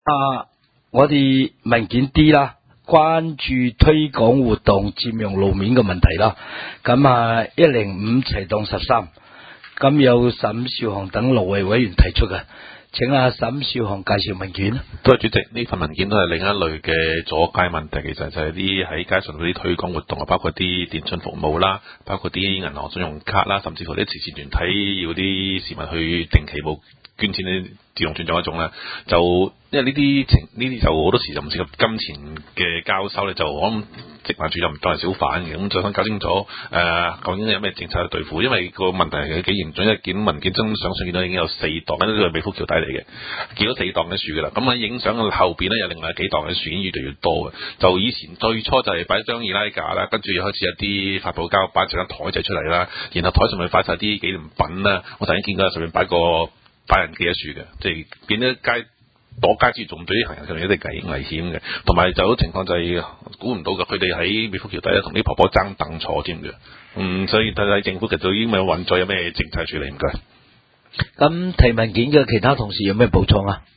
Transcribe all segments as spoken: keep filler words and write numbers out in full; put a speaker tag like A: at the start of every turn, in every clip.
A: 啊，我哋文件 D 啦，關注推廣活動佔用路面嘅問題啦。咁啊，一零五齊檔十三，咁有沈少雄等六位委員提出嘅，請阿沈少雄介紹文件。
B: 多謝主席，呢份文件都係另一類嘅阻街問題，其實就係啲喺街上嗰啲推廣活動啊，包括啲電信服務啦，包括啲銀行信用卡啦，甚至乎啲慈善團體要啲市民去定期冇捐錢呢，自動轉賬一種咧，就因為呢啲情呢啲就好多時就唔涉及金錢嘅交收咧，就我諗食環署就唔當係小販嘅，咁就想搞清楚誒、呃、究竟有咩政策去對付，因為個問題係幾嚴重，因為見文件真相上見到已經有四檔，呢啲係美孚橋底嚟嘅，見到四檔嘅樹㗎啦，咁喺影相嘅後邊咧有另外幾檔嘅樹已經越嚟越多嘅，就以前最初就係擺張易拉架啦，跟住又開始有啲發泡膠擺成張台仔出嚟啦，然後台上面擺晒啲紀念品啦，我曾經見過上面擺個擺人記一樹嘅，即係見到街躲街之餘，仲對啲行人上面有啲危危險嘅，同埋就有情況就係估唔到嘅，佢哋喺美孚橋底咧同啲婆婆爭凳坐添嘅，嗯，所以睇睇政府其實已經咪運作有咩政策處理唔該。
A: 咁提文件嘅其他同事有咩補充啊？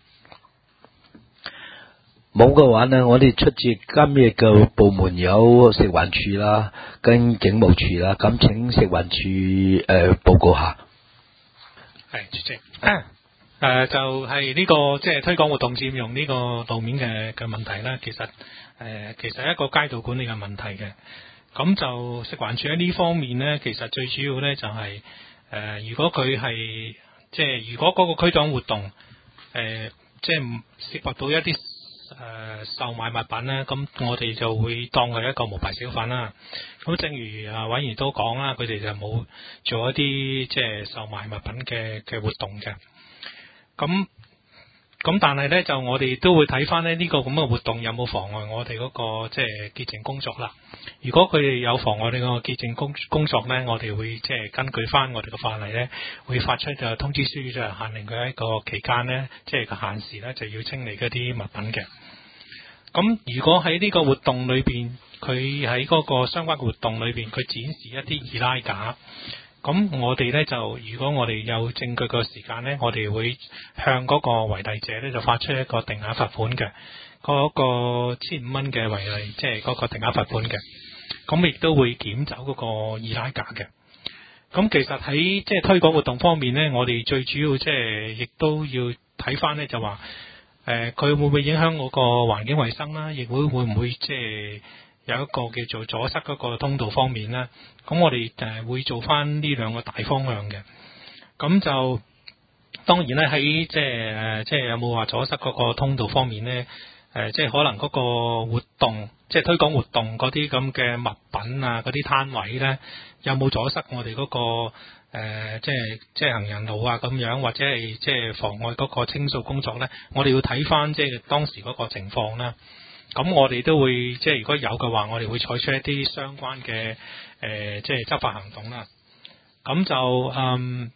A: 冇嘅話呢，我哋出自今日嘅部門有食環署啦，跟警務處啦，咁請食環署誒、呃、報告下。
C: 係主席，誒、呃、就係、是、呢、這個即係、就是、推廣活動佔用呢個路面嘅嘅問題啦。其實誒、呃、其實係一個街道管理嘅問題嘅。咁就食環署喺呢方面咧，其實最主要咧就係、是、誒、呃，如果佢係即係如果嗰個區檔活動誒即係涉及到一啲誒、呃、售賣物品咧，咁我哋就會當佢一個無牌小販啦。咁正如啊委員都講啦，佢哋就冇做一啲即係售賣物品嘅嘅活動嘅。咁咁但係咧就我哋都會睇翻咧呢個咁嘅活動有冇妨礙我哋嗰個即係潔淨工作啦。如果佢哋有妨礙我哋個潔淨工工作咧，我哋會即係根據翻我哋嘅法例咧，會發出就通知書，就係限令佢喺個期間咧，即係個限時咧就要清理嗰啲物品嘅。咁如果喺呢個活動裏邊，佢喺嗰個相關活動裏邊，佢展示一啲易拉架，咁我哋咧就如果我哋有證據嘅時間咧，我哋會向嗰個違例者咧就發出一個定額罰款嘅，嗰、嗰個千五蚊嘅違例，即係嗰個定額罰款嘅。咁亦都會檢走嗰個易拉架嘅。咁其實喺即係推廣活動方面咧，我哋最主要即係亦都要睇翻咧，就話誒佢會唔會影響嗰個環境衛生啦，亦會會唔會即係有一個叫做阻塞嗰個通道方面啦。咁我哋誒會做翻呢兩個大方向嘅。咁就當然咧喺即係誒即係有冇話阻塞嗰個通道方面咧？誒、呃、即係可能嗰個活動，即係推廣活動嗰啲咁嘅物品啊，嗰啲攤位咧，有冇阻塞我哋嗰、嗰個？誒、呃，即係即係行人路啊，咁樣或者係即係妨礙嗰個清掃工作咧，我哋要睇翻即係當時嗰個情況啦。咁我哋都會即係如果有嘅話，我哋會採取一啲相關嘅誒、呃，即係執法行動啦。咁就嗯，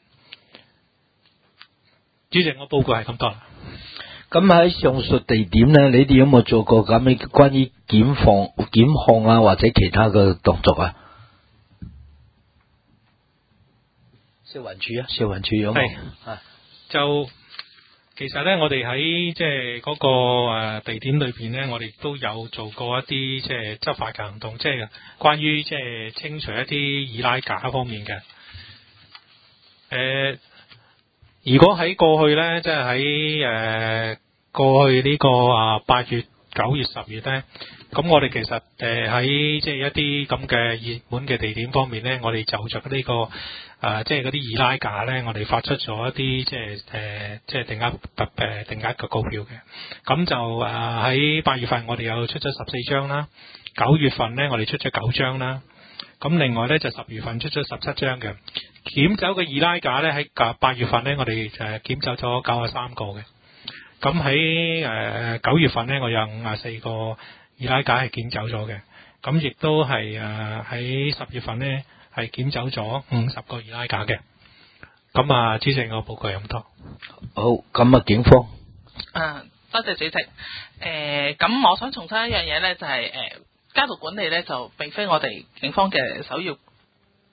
C: 主席，我報告係咁多啦。
A: 咁喺上述地點咧，你哋有冇做過咁嘅關於檢防、檢控啊，或者其他嘅動作啊？消環署啊，消環署有冇？係啊，
C: 就其實咧，我哋喺即係嗰個誒地點裏邊咧，我哋都有做過一啲即係執法嘅行動，即係關於即係清除一啲易拉架方面嘅。誒、呃，如果喺過去咧，即係喺誒過去呢個啊八月、九月、十月咧，咁我哋其實誒喺即係一啲咁嘅熱門嘅地點方面咧，我哋就着呢個。誒、呃，即係嗰啲易拉架咧，我哋發出咗一啲即係誒、呃，即係定額特誒定額嘅告票嘅。咁就誒喺八月份，我哋有出咗十四張啦；九月份咧，我哋出咗九張啦。咁另外咧就十月份出咗十七張嘅。檢走嘅易拉架咧，喺八月份咧，我哋誒檢走咗九十三個嘅。咁喺誒九月份咧，我有五十四個易拉架係檢走咗嘅。咁亦都係誒喺十月份咧。係檢走咗五十個易拉架嘅。咁啊，主席，我報告咁多。
A: 好，咁啊，警方。
D: 啊，多謝主席。誒、呃，咁我想重申一樣嘢咧，就係、是、誒、呃，街道管理咧就並非我哋警方嘅首要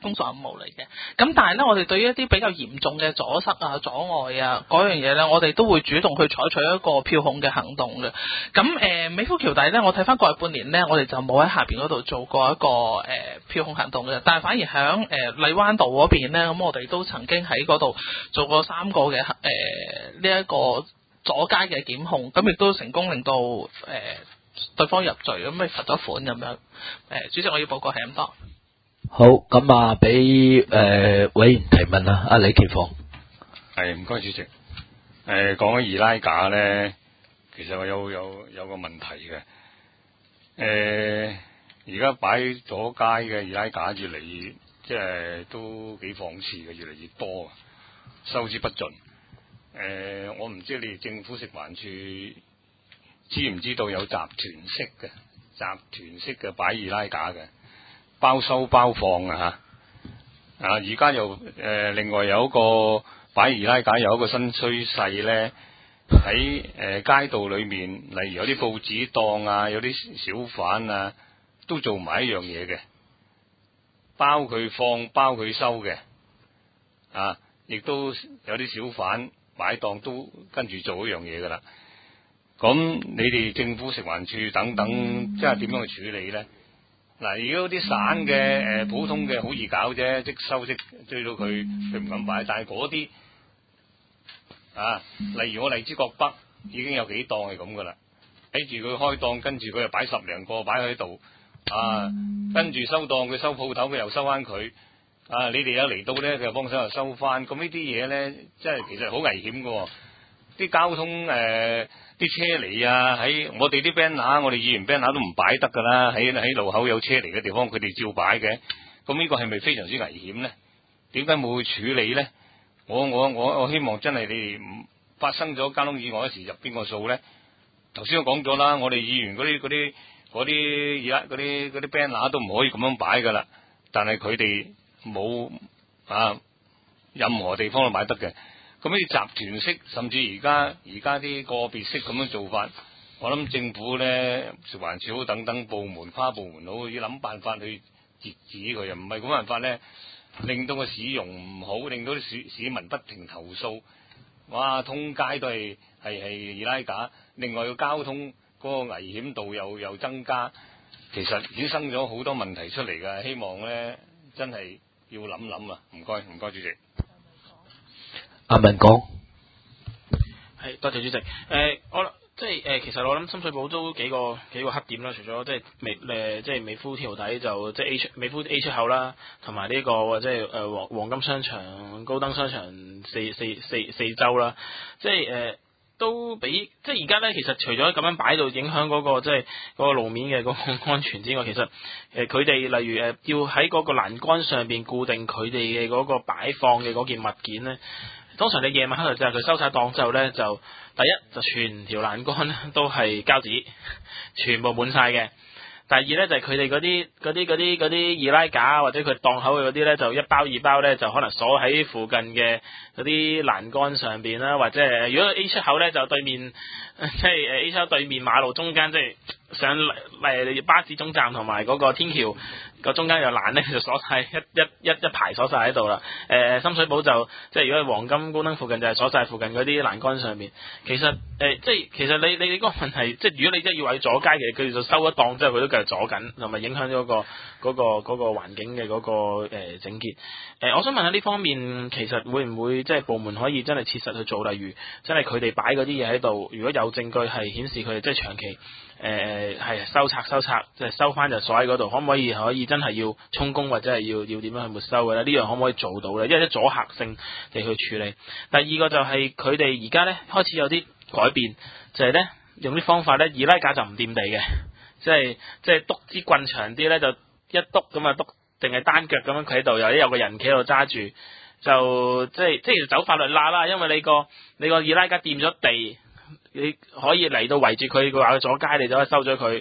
D: 公眾任務嚟嘅。咁但係咧，我哋對於一啲比較嚴重嘅阻塞啊、阻礙啊嗰樣嘢咧，我哋都會主動去採取一個票控嘅行動嘅。咁誒、呃、美孚橋底咧，我睇翻過去半年咧，我哋就冇喺下邊嗰度做過一個誒、呃、票控行動嘅，但係反而喺誒荔灣道嗰邊咧，咁我哋都曾經喺嗰度做過三個嘅誒呢一個阻街嘅檢控，咁亦都成功令到誒、呃、對方入罪，咁咪罰咗款咁樣。誒、呃，主席我要報告係咁多。
A: 好，咁啊，俾誒委員提問啦，阿李奇芳。
E: 係，唔該主席。誒、呃，講起二拉架咧，其實我有有有個問題嘅。誒、呃，而家擺咗街嘅二拉架越嚟越，即係都幾諷刺嘅，越嚟越多，收之不盡。誒、呃，我唔知你哋政府食環署知唔知道有集團式嘅集團式嘅擺二拉架嘅，包收包放啊嚇！啊，而家又誒、呃、另外有一個擺二拉架有一個新趨勢咧，喺誒、呃、街道裏面，例如有啲報紙檔啊，有啲小販啊，都做埋一樣嘢嘅，包佢放包佢收嘅，啊，亦都有啲小販擺檔都跟住做一樣嘢噶啦。咁你哋政府食環署等等，即係點樣去處理咧？嗱，如果啲散嘅誒、呃、普通嘅好易搞啫，即收即追到佢，佢唔敢擺。但係嗰啲啊，例如我荔枝角北已經有幾檔係咁噶啦，睇住佢開檔，跟住佢又擺十零個擺喺度，啊，跟住收檔佢收鋪頭，佢又收翻佢。啊，你哋有嚟到咧，佢又幫手又收翻。咁呢啲嘢咧，即係其實好危險噶、哦。啲交通誒，啲、呃、車嚟啊，喺我哋啲 banner，我哋議員 banner 都唔擺得噶啦，喺喺路口有車嚟嘅地方，佢哋照擺嘅。咁呢個係咪非常之危險咧？點解冇去處理咧？我我我我希望真係你哋唔發生咗交通意外嗰時入邊個數咧？頭先我講咗啦，我哋議員嗰啲嗰啲嗰啲而家嗰啲嗰啲 banner 都唔可以咁樣擺噶啦，但係佢哋冇啊任何地方都擺得嘅。咁呢啲集團式，甚至而家而家啲個別式咁樣做法，我諗政府咧，食環署好等等部門跨部門好，要諗辦法去截止佢，又唔係咁辦法咧，令到個市容唔好，令到啲市市民不停投訴，哇，通街都係係係二拉架，另外個交通嗰個危險度又又增加，其實衍生咗好多問題出嚟㗎，希望咧真係要諗諗啊！唔該，唔該，主席。
A: 阿文講，
F: 係多謝主席。誒、呃，我即係誒、呃，其實我諗深水埗都幾個幾個黑點啦，除咗即係美誒，即係美孚橋底就即係 A 出美孚 A 出口啦，同埋呢個即係誒黃黃金商場、高登商場四四四四周啦，即係誒。呃都比即係而家咧，其實除咗咁樣擺到影響嗰、那個即係嗰個路面嘅嗰個安全之外，其實誒佢哋例如誒、呃、要喺嗰個欄杆上邊固定佢哋嘅嗰個擺放嘅嗰件物件咧，通常你夜晚黑就係佢收晒檔之後咧，就第一就全條欄杆咧都係膠紙，全部滿晒嘅。第二咧就係佢哋嗰啲嗰啲嗰啲嗰啲二拉架或者佢檔口嘅嗰啲咧，就一包二包咧就可能鎖喺附近嘅嗰啲欄杆上邊啦，或者係如果 A 出口咧就對面即係誒 A 出口對面馬路中間，即係上嚟巴士總站同埋嗰個天橋個中間有欄咧，就鎖晒一一一一排鎖晒喺度啦。誒、呃、深水埗就即係如果係黃金高登附近就係鎖晒附近嗰啲欄杆上面。其實誒、呃、即係其實你你你嗰個問題，即係如果你真係要話要阻街嘅，佢哋就收一檔之後佢都繼續阻緊，同埋影響咗、嗰個嗰、嗰個嗰、嗰個環境嘅嗰、嗰個誒、呃、整潔。誒、呃、我想問下呢方面其實會唔會即係部門可以真係切實去做，例如真係佢哋擺嗰啲嘢喺度，如果有證據係顯示佢哋即係長期。誒係收拆收拆，即係收翻就鎖喺嗰度，可唔可以可以真係要充公或者係要要點樣去沒收嘅咧？呢樣可唔可以做到咧？因為啲阻嚇性嚟去處理。第二個就係佢哋而家咧開始有啲改變，就係、是、咧用啲方法咧，二拉架就唔掂地嘅，即係即係篤支棍長啲咧，就一篤咁啊篤，定係單腳咁樣企喺度，又有個人企喺度揸住，就即係即係走法律罅啦，因為你個你個二拉架掂咗地。你可以嚟到圍住佢嘅話，佢阻街你就可以收咗佢。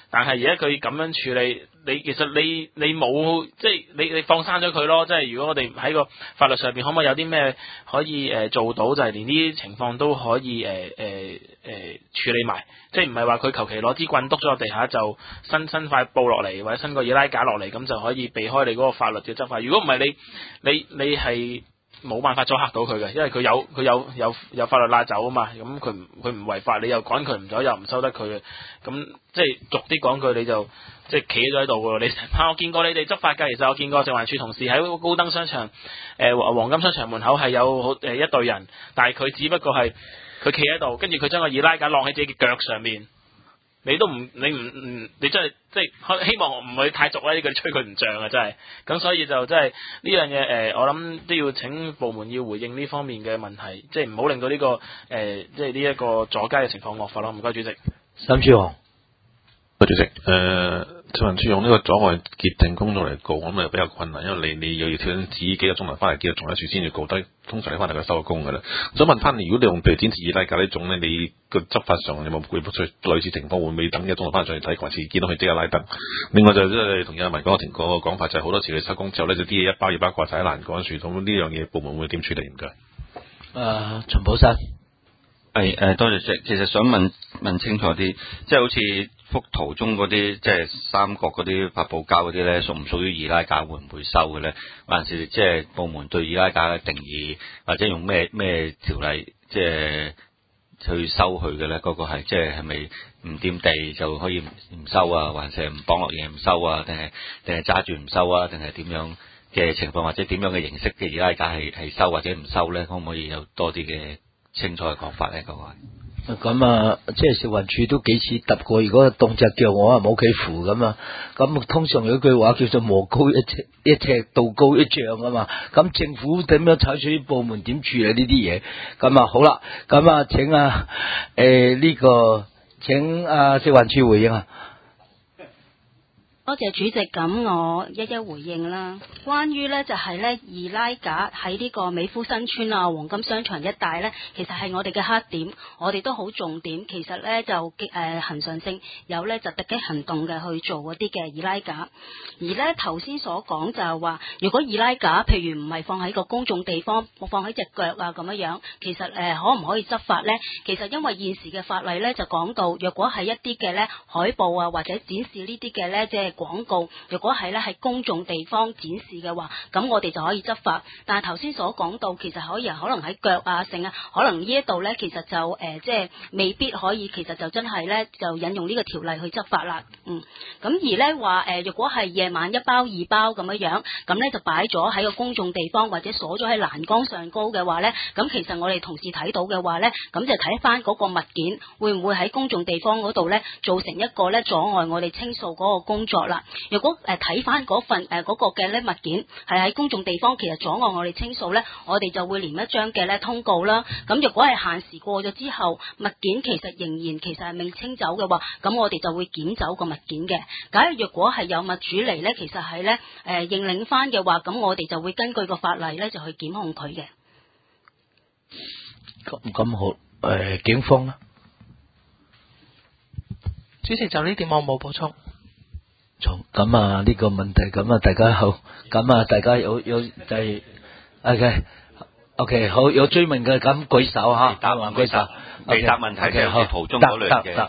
F: 但係而家佢咁樣處理，你其實你你冇即係你你放生咗佢咯。即係如果我哋喺個法律上邊可唔可以有啲咩可以誒、呃、做到，就係連呢啲情況都可以誒誒誒處理埋，即係唔係話佢求其攞支棍篤咗落地下就伸伸塊布落嚟，或者伸個易拉架落嚟，咁就可以避開你嗰個法律嘅執法。如果唔係你你你係冇辦法阻嚇到佢嘅，因為佢有佢有有有法律拉走啊嘛。咁佢唔佢唔違法，你又趕佢唔走，又唔收得佢嘅，咁即係俗啲講句，你就即係企咗喺度㗎。你成班我見過你哋執法㗎，其實我見過食環署同事喺高登商場誒、呃、黃金商場門口係有好誒一隊人，但係佢只不過係佢企喺度，跟住佢將個易拉架晾喺自己嘅腳上面。你都唔，你唔唔，你真係即係希望唔會太俗啦，呢句吹佢唔脹啊，真係。咁所以就真係呢樣嘢誒、呃，我諗都要請部門要回應呢方面嘅問題，即係唔好令到呢、這個誒、呃，即係呢一個阻街嘅情況惡化咯。唔該，主席。
A: 沈志雄。
B: 主席，誒、呃，食環署用呢個阻礙截停工作嚟告，咁啊比較困難，因為你你又要跳指幾個鐘頭翻嚟，幾個鐘頭處先要告低，通常你翻嚟佢收咗工噶啦。我想問翻你，如果你用譬如展示易拉架呢種咧，你個執法上有冇會出類似情況？會唔會等幾個鐘頭翻嚟上去睇，還是見到佢即刻拉燈？另外就即係同阿文講停個講法，就係、是、好多時佢收工之後咧，就啲嘢一包二包掛晒喺欄杆樹，咁呢樣嘢部門會點處理？唔該。誒、
A: 呃，陳寶山。
G: 係誒、呃，多謝主席。其實想問問清楚啲，即係好似幅圖中嗰啲，即係三角嗰啲發泡膠嗰啲咧，屬唔屬於易拉架？會唔會收嘅咧？還是即係部門對易拉架嘅定義，或者用咩咩條例，即係去收佢嘅咧？嗰、那個係即係係咪唔掂地就可以唔收啊？還是唔綁落嘢唔收啊？定係定係揸住唔收啊？定係點樣嘅情況，或者點樣嘅形式嘅易拉架係係收或者唔收咧？可唔可以有多啲嘅清楚嘅講法咧？嗰、那個
A: 咁啊，即係食環署都幾次揼過，如果凍隻腳我啊冇企扶咁啊，咁通常有句話叫做魔高一尺一尺道高一丈啊嘛，咁政府點樣採取部門點處理呢啲嘢？咁啊好啦，咁啊請啊誒呢、這個請啊食環署回應啊。
H: 多謝主席，咁我一一回應啦。關於呢就係呢易拉架喺呢個美孚新村啊、黃金商場一帶呢，其實係我哋嘅黑點，我哋都好重點。其實呢就誒恆常性有呢就突擊行動嘅去做嗰啲嘅易拉架。而呢頭先所講就係話，如果易拉架譬如唔係放喺個公眾地方，放喺隻腳啊咁樣樣，其實誒、呃、可唔可以執法呢？其實因為現時嘅法例呢就講到，若果係一啲嘅呢海報啊或者展示呢啲嘅呢即係廣告，如果係咧喺公眾地方展示嘅話，咁我哋就可以執法。但係頭先所講到，其實可以可能喺腳啊、剩啊，可能呢一度咧，其實就誒、呃、即係未必可以，其實就真係咧就引用呢個條例去執法啦。嗯，咁而咧話誒，如果係夜晚一包二包咁樣樣，咁咧就擺咗喺個公眾地方或者鎖咗喺欄杆上高嘅話咧，咁其實我哋同事睇到嘅話咧，咁就睇翻嗰個物件會唔會喺公眾地方嗰度咧造成一個咧阻礙我哋清掃嗰個工作啦。如果誒睇翻嗰份誒嗰、呃那個嘅咧物件係喺公眾地方，其實阻礙我哋清掃咧，我哋就會連一張嘅咧通告啦。咁如果係限時過咗之後，物件其實仍然其實係未清走嘅話，咁我哋就會檢走個物件嘅。假如若果係有物主嚟咧，其實係咧誒認領翻嘅話，咁我哋就會根據個法例咧就去檢控佢嘅。
A: 咁咁好誒、呃，警方咧，
D: 主席就呢點我冇補充。
A: 咁啊呢個問題，咁啊大家好，咁啊大家有有就係 OK OK 好，有追問嘅咁舉手吓，
G: 答問舉手，未答問題就係途中嗰類嘅。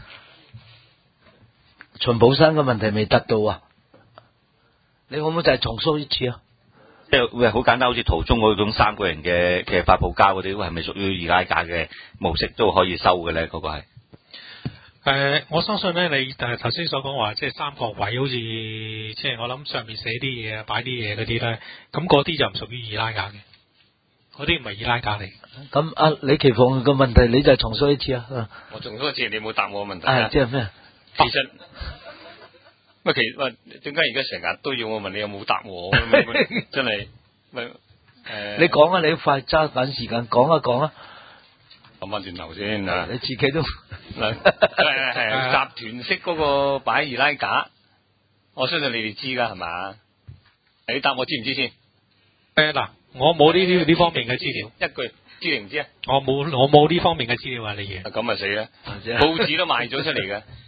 A: 秦寶山嘅問題未答到啊，你可唔可以就係重述一次啊？
G: 即係會好簡單，好似途中嗰種三個人嘅嘅發泡膠嗰啲，係咪屬於易拉架嘅模式都可以收嘅咧？嗰、那個係。
C: 誒、呃，我相信咧，你誒頭先所講話，即係三角位，好似即係我諗上面寫啲嘢啊，擺啲嘢嗰啲咧，咁嗰啲就唔屬於易拉架嘅，嗰啲唔係易拉架嚟。咁阿、啊、李奇鳳個問題，你就重述一次啊！
E: 我重述一次，你冇答我個問題
A: 啊！即係咩？
E: 其實乜其實點解而家成日都要我問你有冇答我？真係咪誒？
A: 你講啊！你快揸緊時間講一講啊！
E: 諗翻轉頭先啊！
A: 你自己都
E: 係係集團式嗰個擺易拉架，我相信你哋知噶係嘛？你答我知唔知先？
C: 誒嗱，我冇呢啲呢方面嘅資料，
E: 一句知定唔知啊？
C: 我冇我冇呢方面嘅資料啊！你嘢
E: 咁啊死啦！報紙都賣咗出嚟嘅，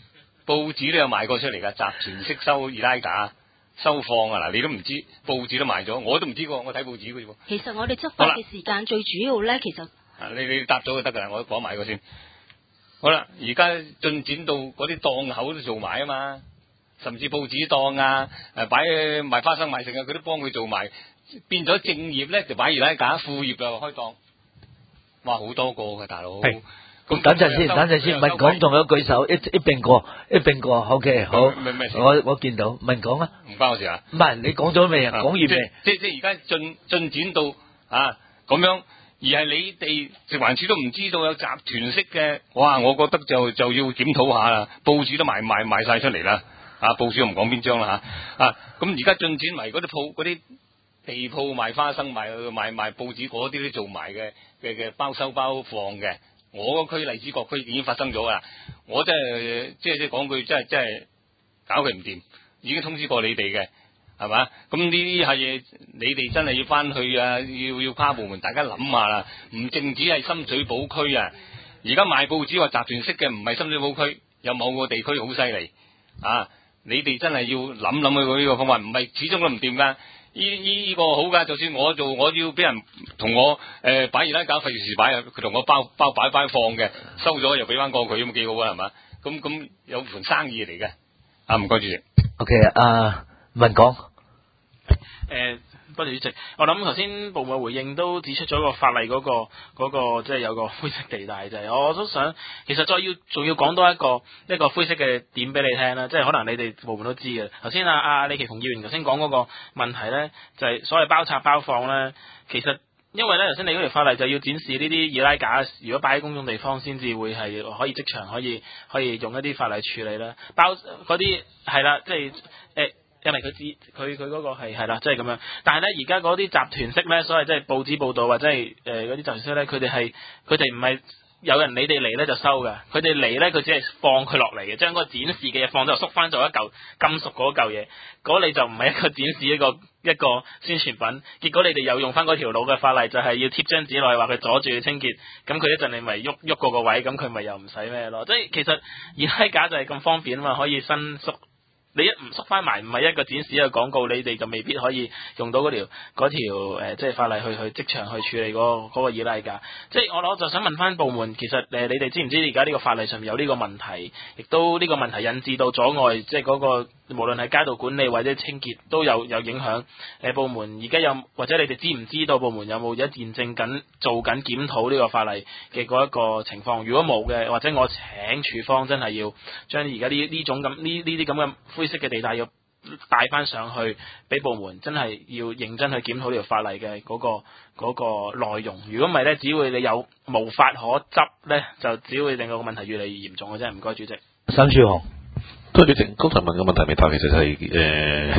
E: 報紙都有賣過出嚟㗎，集團式收二拉架收放啊！嗱，你都唔知，報紙都賣咗，我都唔知喎，我睇報紙嘅啫喎。
H: 其實我哋執法嘅時間最主要咧，其實
E: 啊，你你答咗就得㗎啦，我講埋個先。好啦，而家進展到嗰啲檔口都做埋啊嘛，甚至報紙檔啊，誒擺賣花生賣剩啊，佢都幫佢做埋，變咗正業咧就擺二拉架，副業就開檔。哇，好多個嘅大佬。
A: 咁等陣先，等陣先，文講仲有舉手，一一並過，一並過 ，OK， 好，我我見到，文講啊，
E: 唔關我事啊，
A: 唔係你講咗未啊？講完未？
E: 即即而家進進展到啊咁樣，而係你哋食環署都唔知道有集團式嘅，哇！我覺得就就要檢討下啦，報紙都賣賣賣晒出嚟啦，啊，報紙我唔講邊張啦吓，啊，咁而家進展為嗰啲鋪嗰啲地鋪賣花生賣賣賣報紙嗰啲都做埋嘅嘅嘅包收包放嘅。我個區荔枝角區已經發生咗噶啦，我真係即係即係講句，真係真係搞佢唔掂，已經通知過你哋嘅，係嘛？咁呢啲係嘢，你哋真係要翻去啊，要要跨部門，大家諗下啦，唔淨止係深水埗區啊，而家賣報紙話集團式嘅唔係深水埗區，有某個地區好犀利啊！你哋真係要諗諗佢呢個方法，唔係始終都唔掂噶。呢呢個好噶，就算我做，我要俾人同我誒擺二拉架，費事擺啊！佢同我包包擺擺放嘅，收咗又俾翻過佢，咁幾好啊，係嘛？咁咁有盤生意嚟嘅。啊，唔該主席。
A: OK， 啊，文講。
F: 誒，多謝主席。我諗頭先部委回應都指出咗個法例嗰、嗰個嗰、嗰個即係有個灰色地帶，就係、是、我都想其實再要仲要講多一個一個灰色嘅點俾你聽啦，即係可能你哋部門都知嘅。頭先阿阿李奇馮議員頭先講嗰個問題咧，就係、是、所謂包拆包放咧，其實因為咧頭先你嗰條法例就要展示呢啲二拉架，如果擺喺公眾地方先至會係可以即場可以可以用一啲法例處理啦。包嗰啲係啦，即係誒。欸因為佢知佢佢嗰個係係啦，即係咁樣。但係咧，而家嗰啲集團式咧，所謂即係報紙報導或者係誒嗰啲集團式咧，佢哋係佢哋唔係有人你哋嚟咧就收嘅，佢哋嚟咧佢只係放佢落嚟嘅，將嗰個展示嘅嘢放咗縮翻做一嚿金屬嗰嚿嘢，嗰你就唔係一個展示一個一個宣傳品。結果你哋又用翻嗰條老嘅法例，就係要貼張紙落去話佢阻住佢清潔，咁佢一陣你咪喐喐過個位，咁佢咪又唔使咩咯？即係其實二拉架就係咁方便啊嘛，可以伸縮。你一唔縮翻埋，唔係一個展示一個廣告，你哋就未必可以用到嗰條嗰條誒，即係法例去去即場去處理嗰個嗰個二拉架。即係我我就想問翻部門，其實誒你哋知唔知而家呢個法例上面有呢個問題，亦都呢個問題引致到阻礙，即係嗰個無論係街道管理或者清潔都有有影響。誒部門而家有或者你哋知唔知道部門有冇一現正緊做緊檢討呢個法例嘅嗰一個情況？如果冇嘅，或者我請處方真係要將而家呢呢種咁呢呢啲咁嘅灰色嘅地帶要帶翻上去，俾部門真係要認真去檢討呢條法例嘅嗰、嗰個嗰、嗰個內容。如果唔係咧，只會你有無法可執咧，就只會令到個問題越嚟越嚴重嘅啫。唔該，主席。
A: 沈樹雄，
B: 多謝主席。剛才問嘅問題未答，其實係誒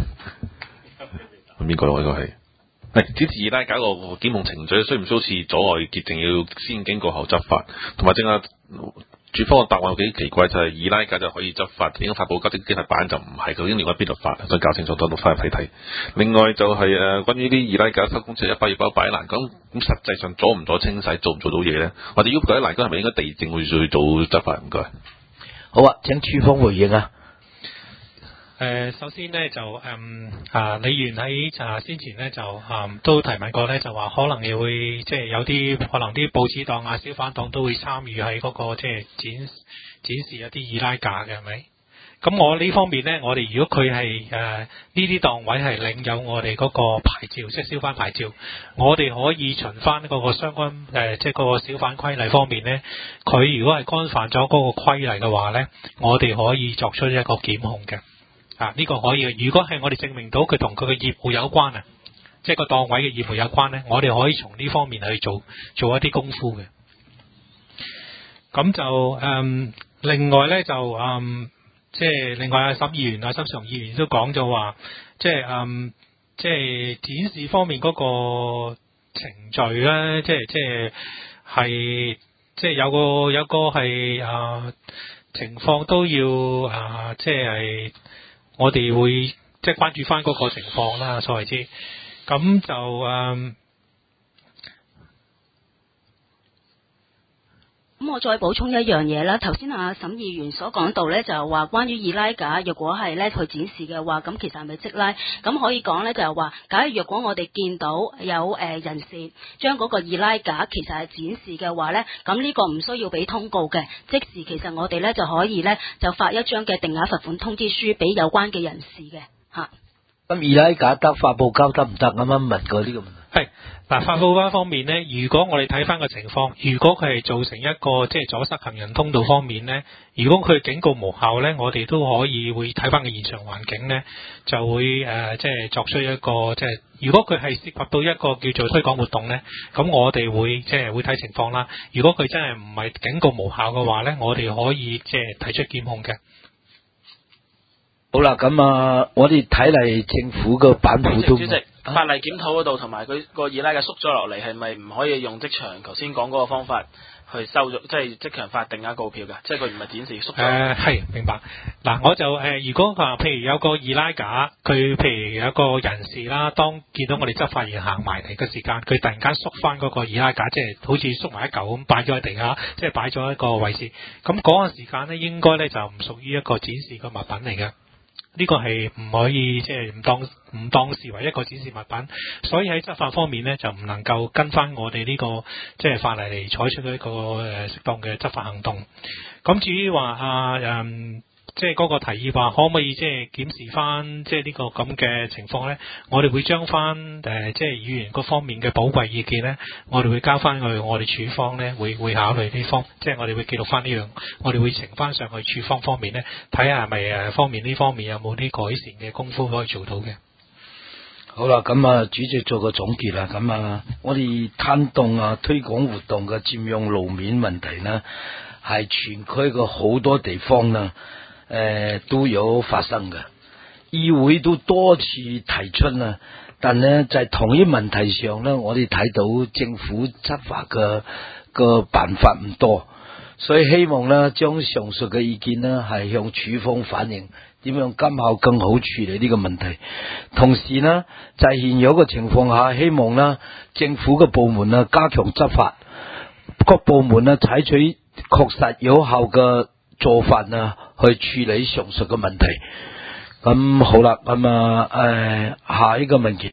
B: 邊個咯？應該係係指示二拉架個檢控程序需唔需要似阻礙潔淨要先經過後執法，同埋正啊。主方嘅答案有幾奇怪，就係、是、二拉架就可以執法，點解發布交啲機械版就唔係？究竟另外邊度法？想搞清楚，等到翻去睇睇。另外就係、是、誒、呃、關於啲二拉架收工之後一百二百擺欄，咁咁實際上阻唔阻清洗，做唔做到嘢咧？或者要嗰啲欄杆係咪應該地政會去做執法？唔該。
A: 好啊，請處方回應啊。
C: 誒、呃，首先呢，就嗯啊，李議員喺啊先前呢，就啊、嗯、都提問過呢，就話可能又會即係有啲可能啲報紙檔啊、小販檔都會參與喺嗰、那個即係展展示一啲二拉架嘅，係咪？咁我呢方面呢，我哋如果佢係誒呢啲檔位係領有我哋嗰個牌照，即係小販牌照，我哋可以循翻嗰個相關誒、呃，即係嗰個小販規例方面呢，佢如果係干犯咗嗰個規例嘅話呢，我哋可以作出一個檢控嘅。啊！呢、這個可以嘅。如果係我哋證明到佢同佢嘅業務有關啊，即係個檔位嘅業務有關呢，我哋可以從呢方面去做做一啲功夫嘅。咁就誒、嗯，另外呢，就誒、嗯，即係另外阿沈議員啊、沈常議員都講咗話，即係誒、嗯，即係展示方面嗰個程序呢，即係即係係即係有個有個係啊情況都要啊，即係。我哋會即係關注翻嗰個情況啦，所謂之咁就誒
H: 咁我再補充一樣嘢啦，頭先阿沈議員所講到咧，就係話關於二拉架，若果係咧去展示嘅話，咁其實係咪即拉？咁可以講咧，就係話，假如若果我哋見到有誒人士將嗰個二拉架其實係展示嘅話咧，咁呢個唔需要俾通告嘅，即時其實我哋咧就可以咧就發一張嘅定額罰款通知書俾有關嘅人士嘅嚇。
A: 咁二拉架得發布交得唔得？啱啱問過呢個問題。
C: 係嗱，發布翻方面呢，如果我哋睇翻個情況，如果佢係造成一個即係阻塞行人通道方面呢，如果佢警告無效呢，我哋都可以會睇翻個現場環境呢，就會誒、呃、即係作出一個即係，如果佢係涉及到一個叫做推廣活動呢，咁我哋會即係會睇情況啦。如果佢真係唔係警告無效嘅話呢，我哋可以即係提出檢控嘅。
A: 好啦，咁啊，我哋睇嚟政府個板斧都
F: 主席法例檢討嗰度同埋佢個二拉嘅縮咗落嚟，係咪唔可以用即場頭先講嗰個方法去收咗，即係即場發定額告票嘅？即係佢唔係展示縮咗。誒
C: 係明白。嗱，我就誒、呃，如果話譬如有個二拉架，佢譬如有個人士啦，當見到我哋執法員行埋嚟嘅時間，佢突然間縮翻嗰個二拉架，即係好似縮埋一嚿咁擺咗喺地下，即係擺咗一個位置。咁嗰個時間咧，應該咧就唔屬於一個展示嘅物品嚟嘅。呢個係唔可以即係唔當唔當視為一個展示物品，所以喺執法方面呢，就唔能夠跟翻我哋呢、這個即係法例嚟採取一個誒適當嘅執法行動。咁至於話啊誒，即係嗰個提議話可唔可以即係檢視翻即係呢個咁嘅情況呢？我哋會將翻誒即係議員嗰方面嘅寶貴意見呢，我哋會交翻去我哋處方呢，會會考慮呢方，即係我哋會記錄翻呢樣，我哋會呈翻上去處方方面呢，睇下係咪誒方面呢方面有冇啲改善嘅功夫可以做到嘅。
A: 好啦，咁啊，主席做個總結啦。咁啊，我哋攤動啊推廣活動嘅佔用路面問題呢，係全區嘅好多地方呢。誒、呃，都有發生嘅，議會都多次提出啦，但呢就係、是、同一問題上呢，我哋睇到政府執法嘅個辦法唔多，所以希望呢將上述嘅意見呢係向處方反映，點樣今後更好處理呢個問題。同時呢，就係、是、現有嘅情況下，希望呢政府嘅部門呢加強執法，各部門呢採取確實有效嘅做法啊，去處理上述嘅問題。咁好啦，咁啊誒下一個文件。